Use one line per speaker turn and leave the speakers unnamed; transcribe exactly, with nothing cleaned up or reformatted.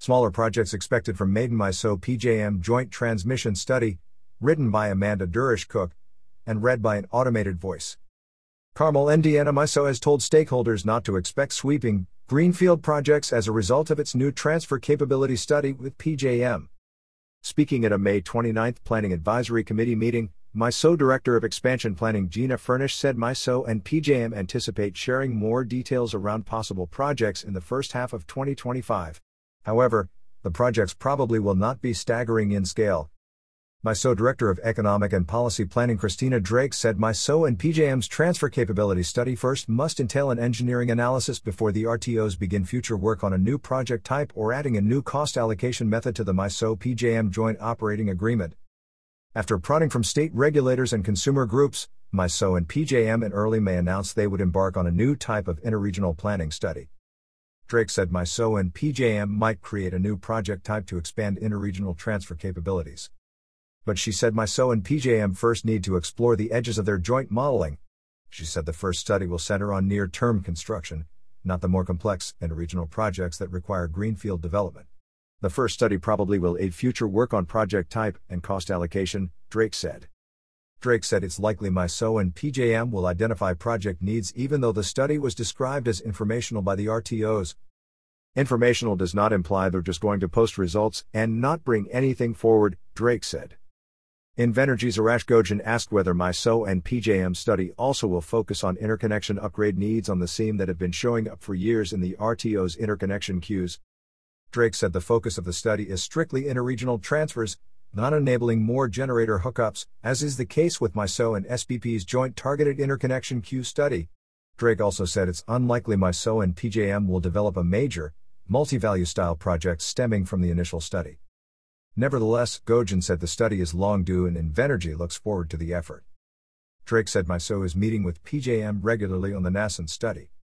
Smaller projects expected from Maiden MISO P J M Joint Transmission Study, written by Amanda Durish-Cook, and read by an automated voice. Carmel, Indiana MISO has told stakeholders not to expect sweeping, greenfield projects as a result of its new transfer capability study with P J M. Speaking at a May twenty-ninth Planning Advisory Committee meeting, MISO Director of Expansion Planning Gina Furnish said MISO and P J M anticipate sharing more details around possible projects in the first half of twenty twenty-five. However, the projects probably will not be staggering in scale. MISO Director of Economic and Policy Planning Christina Drake said MISO and P J M's transfer capability study first must entail an engineering analysis before the R T Os begin future work on a new project type or adding a new cost allocation method to the MISO P J M Joint Operating Agreement. After prodding from state regulators and consumer groups, MISO and P J M in early May announced they would embark on a new type of interregional planning study. Drake said MISO and P J M might create a new project type to expand interregional transfer capabilities. But she said MISO and P J M first need to explore the edges of their joint modeling. She said the first study will center on near-term construction, not the more complex interregional projects that require greenfield development. The first study probably will aid future work on project type and cost allocation, Drake said. Drake said it's likely MISO and P J M will identify project needs even though the study was described as informational by the R T Os. Informational does not imply they're just going to post results and not bring anything forward, Drake said. Invenergy's Arash Gojan asked whether MISO and P J M study also will focus on interconnection upgrade needs on the seam that have been showing up for years in the R T O's interconnection queues. Drake said the focus of the study is strictly interregional transfers, not enabling more generator hookups, as is the case with MISO and S P P's joint targeted interconnection queue study. Drake also said it's unlikely MISO and P J M will develop a major, multi-value style project stemming from the initial study. Nevertheless, Gojan said the study is long due and Invenergy looks forward to the effort. Drake said MISO is meeting with P J M regularly on the nascent study.